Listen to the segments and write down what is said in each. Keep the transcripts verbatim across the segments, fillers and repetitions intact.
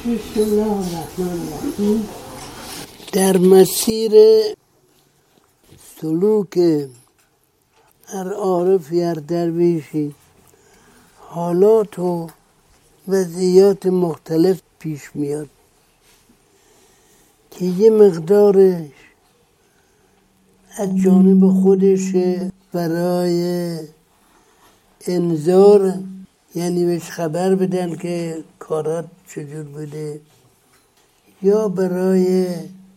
بسم الله الرحمن الرحیم. در مسیر سلوک هر عارفی، هر درویشی، حالات و وضعیات مختلف پیش میاد که یه مقدارش از جانب خودش برای انذار، یعنی بهش خبر بدن که کارات چجور بوده، یا برای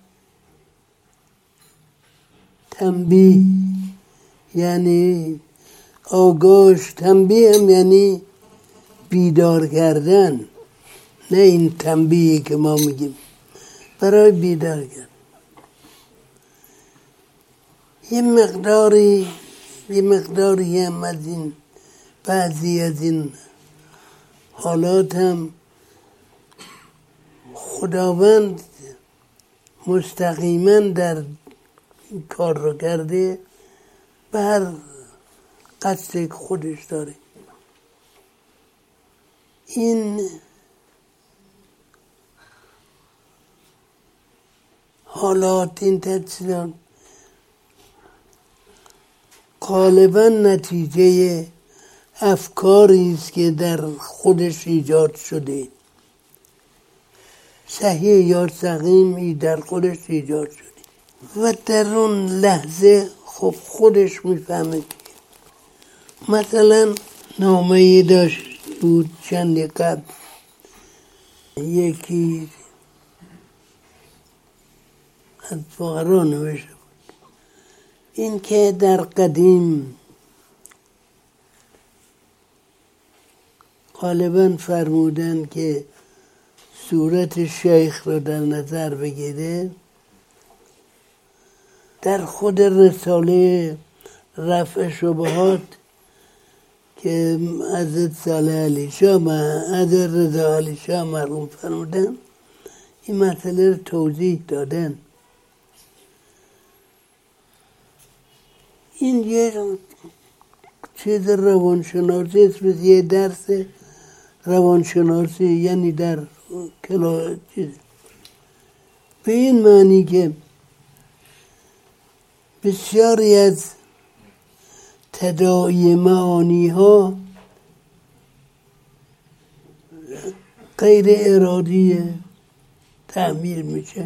تنبیه، یعنی آگاهش. تنبیه هم یعنی بیدار کردن، نه این تنبیه که ما میگیم، برای بیدار کردن. یه مقداری یه مقداری هم از این بعضی از این حالات هم خداوند مستقیما در کار رو کرده بر قصد خودش داره. این حالات، این تجسیلات غالبا نتیجه افکاری است که در خودش ایجاد شده، صحیح یا سقیم در خودش ایجاد شده و در اون لحظه خب خودش میفهمه. مثلا نامه‌ای داشت بود چند قبل، یکی از فقرا نوشته بود این که در قدیم غالبا فرمودن که صورت شیخ رو در نظر بگیره. در خود رساله رفع شبهات که حضرت صالح علی شاه حضرت رضا علی شاه مرحوم فرمودن، این مسئله رو توضیح دادن. این یه چیز روانشناسی است، یه درس روانشناسی، یعنی در کلا چیز به این معنی که بسیاری از تداعی معانی ها غیر ارادی تعمیل میشه.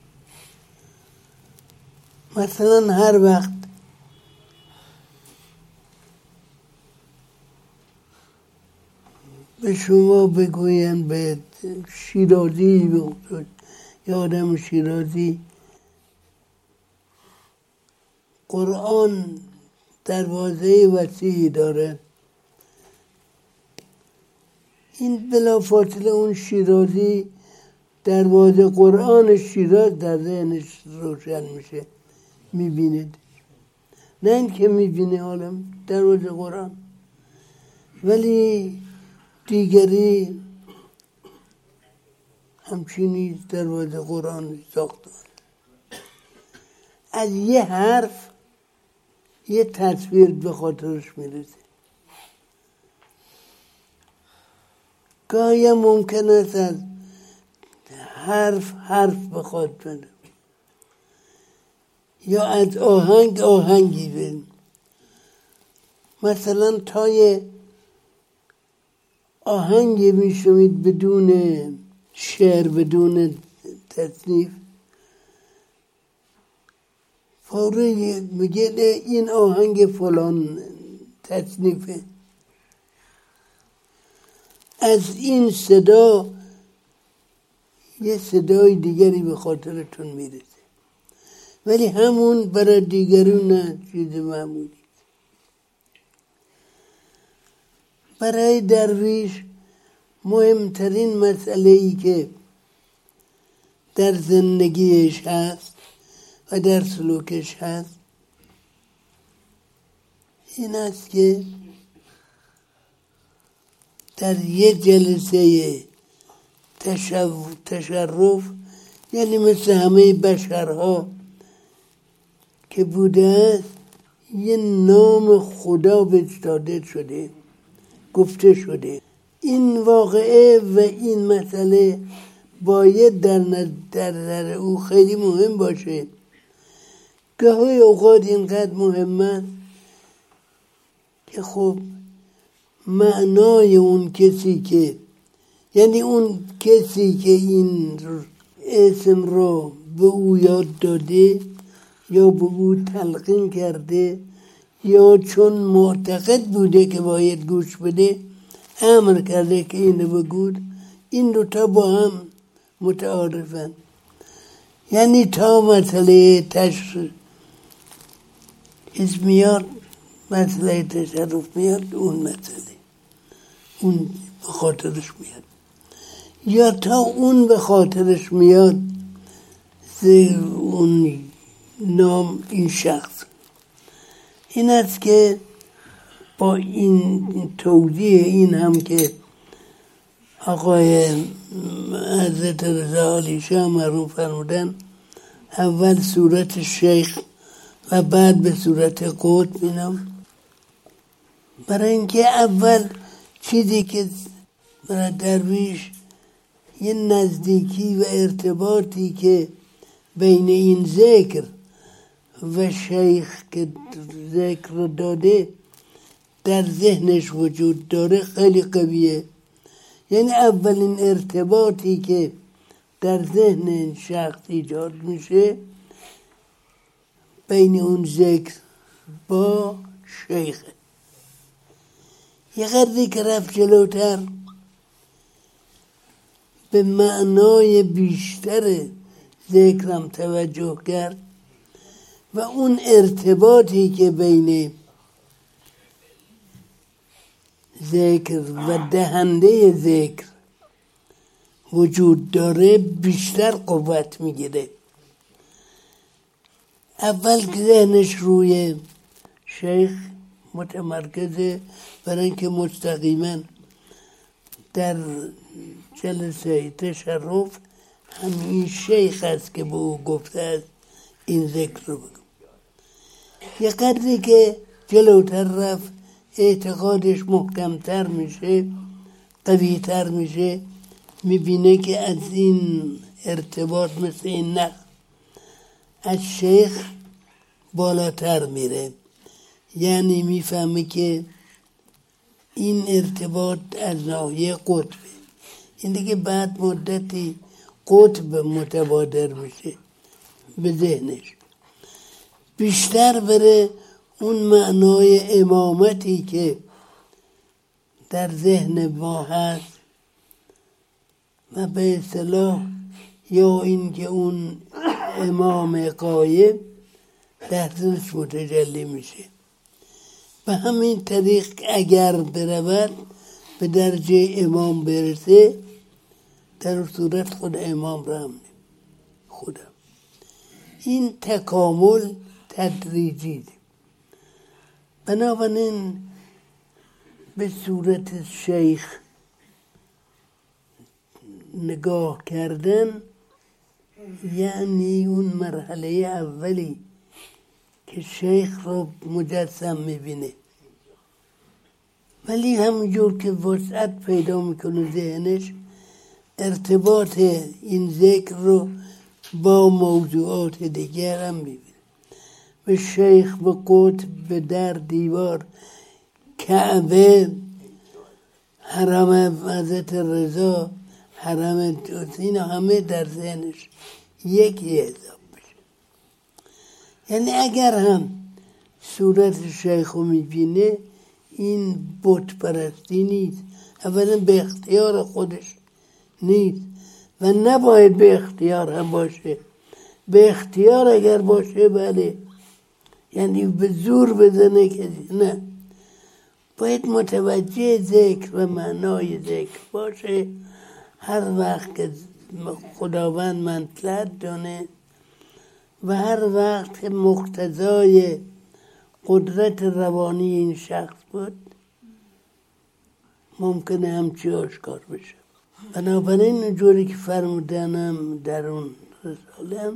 مثلا هر وقت به شما بگوین، به شیرازی یا آدم شیرازی، قرآن دروازه وسیعی داره، این بلافاصله اون شیرازی دروازه قرآن شیراز در ذهنش روشن میشه، میبینید. نه این که میبینه عالم دروازه قرآن، ولی دیگری همچینی دروازه قرآن ساختن. از یه حرف یه تصویر به خاطرش میرسه. گاهی ممکن است از حرف حرف بخواد بده، یا از آهنگ آهنگی بده. مثلا تای آهنگی میشنوید بدون شعر، بدون تصنیف، فوری میگه این آهنگ فلان تصنیفه. از این صدا یه صدای دیگری به خاطرتون میرسه، ولی همون برای دیگرون نه چیز معمولی. برای درویش مهمترین مسئله ای که در زندگیش هست و در سلوکش هست این است که در یه جلسه تشرف، یعنی مثل همه بشرها که بوده است، یه نام خدا بهش داده شده، گفته شده. این واقعه و این مسئله باید در نظر او خیلی مهم باشه. گاهی اوقات اینقدر مهم است که خب معنای اون کسی که یعنی اون کسی که این اسم رو به او یاد داده یا به او تلقین کرده یا چون معتقد بوده که باید گوش بده امر کرده که اینو بگو، این دوتا با هم متعارفن. یعنی تا مسئله تشریف میاد، مسئله تصرف میاد، اون مسئله اون به خاطرش میاد، یا تا اون به خاطرش میاد اون نام این شخص. این است که با این توضیح این هم که آقای حضرت رضا علی شاه مرحوم فرمودن اول صورت شیخ و بعد به صورت قطب اینم، برای اینکه اول چیزی که برای درویش یه نزدیکی و ارتباطی که بین این ذکر و شیخ که ذکر داده در ذهنش وجود داره خیلی قویه. یعنی اولین ارتباطی که در ذهن این شخص ایجاد میشه بین اون ذکر با شیخ. یه قدری که رفت جلوتر به معنای بیشتر ذکرم توجه کرد و اون ارتباطی که بین ذکر و دهنده ذکر وجود داره بیشتر قوت میگیره. اول که ذهنش روی شیخ متمرکزه برای اینکه مستقیما در جلسه تشرف همین شیخ است که به او گفته است این ذکر رو بگو. یه قدری که جلوتر رفت اعتقادش محکمتر میشه، قویتر میشه، میبینه که از این ارتباط مثل این نخ از شیخ بالاتر میره. یعنی میفهمه که این ارتباط از ناحیه قطبه. این دیگه بعد مدتی قطب متبادر میشه به ذهنش، بیشتر بره اون معنای امامتی که در ذهن ما هست و به اصطلاح یا این که اون امام غایب در ذهنش متجلی میشه. به همین طریق اگر برود به درجه امام برسه در صورت خود امام را هم خودم. این تکامل تدریجی ده. بنابراین به صورت شیخ نگاه کردن یعنی اون مرحله اولی که شیخ رو مجسم میبینه، ولی همونجور که وسعت پیدا میکنه ذهنش ارتباط این ذکر رو با موضوعات دیگر هم میبینه. به شیخ، به قطب، به در، دیوار، کعبه، حرم حضرت رضا، حرم این همه در ذهنش یکی حساب بشه. یعنی اگر هم صورت شیخ رو میبینه این بت پرستی نیست، اولا به اختیار خودش نیست و نباید به اختیار هم باشه. به اختیار اگر باشه بله، یعنی به زور بزنه کسی، نه، باید متوجه ذکر و معنای ذکر باشه. هر وقت که خداوند منفعت دونه و هر وقت که مقتضای قدرت روانی این شخص بود ممکنه همچی آشکار بشه. بنابراین جوری که فرمودنم در اون رسالم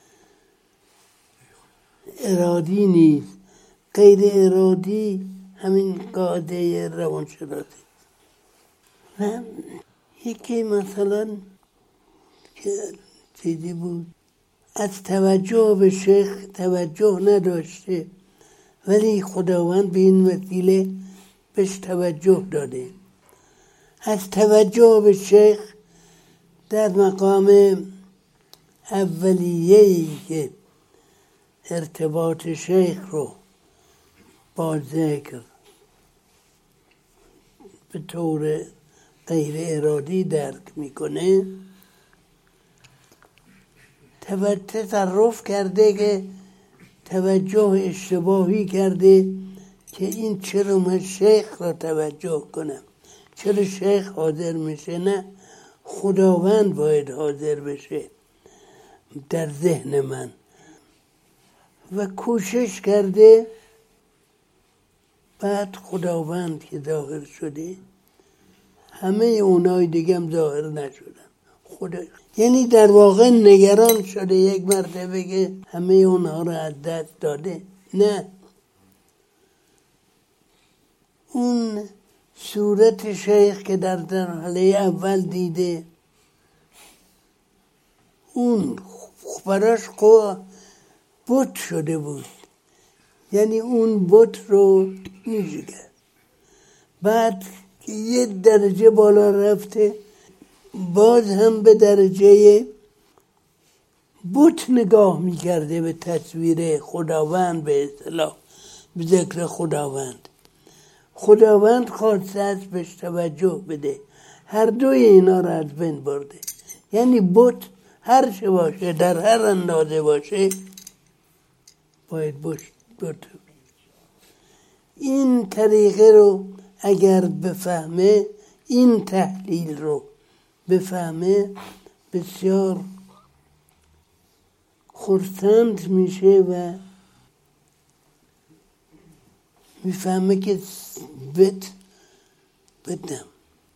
ارادی نیست، غیر ارادی همین قاعده روانشناسی. و یکی مثلا چیزی بود از توجه به شیخ توجه نداشته، ولی خداوند به این وسیله بهش توجه داده. از توجه به شیخ در مقام اولیه‌ای که ارتباط شیخ رو با ذکر به طور غیر ارادی درک میکنه، تصرف کرده که توجه اشتباهی کرده که این چرا من شیخ را توجه کنم، چرا شیخ حاضر میشه؟ نه، خداوند باید حاضر بشه در ذهن من. و کوشش کرده، بعد خداوند که ظاهر شده، همه اونای دیگه هم ظاهر نشدن. خدا یعنی در واقع نگران شده یک مرتبه که همه اونها رو از دست داده. نه، اون صورت شیخ که در مرحله اول دیده، اون براش قوا بت شده بود، یعنی اون بت رو میشه کرد. بعد که یه درجه بالا رفته، باز هم به درجه بت نگاه میکرده، به تصویر خداوند، به اصطلاح به ذکر خداوند. خداوند خواسته از بهش توجه بده، هر دوی اینا رو از بین برده. یعنی بت هر چه باشه، در هر اندازه باشه، باید بت. این طریقه رو اگر بفهمه، این تحلیل رو بفهمه، بسیار خرسند میشه و میفهمه که بت بدم.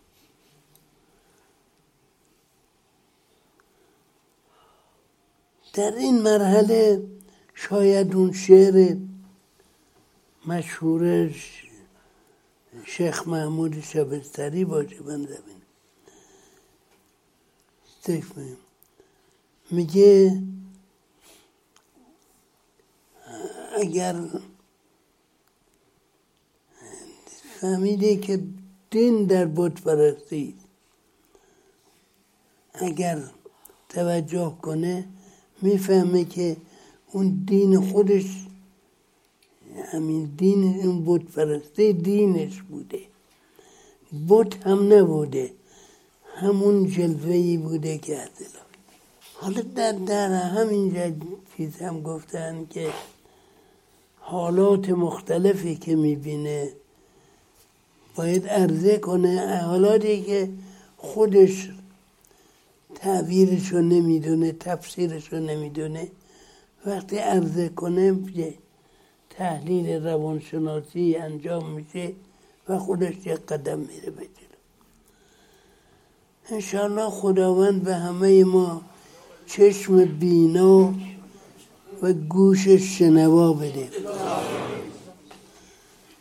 در این مرحله شاید اون شعر مشهور شیخ محمود شبستری باشه. من زمین میگه اگر فهمیده که دین در بت پرستی، اگر توجه کنه میفهمه که اون دین خودش، همین دین اون بت پرستی دینش بوده، بت هم نبوده، همون جلوه‌ای بوده که اصلا. حالا در, در همین چیز هم گفتن که حالات مختلفی که میبینه باید عرضه کنه، حالاتی که خودش تعبیرشو نمیدونه، تفسیرشو نمیدونه، وقتی عرضه کنه یه تحلیل روانشناسی انجام میشه و خودش یک قدم میره به جلو. انشاءالله خداوند به همه ما چشم بینا و گوش شنوا بده.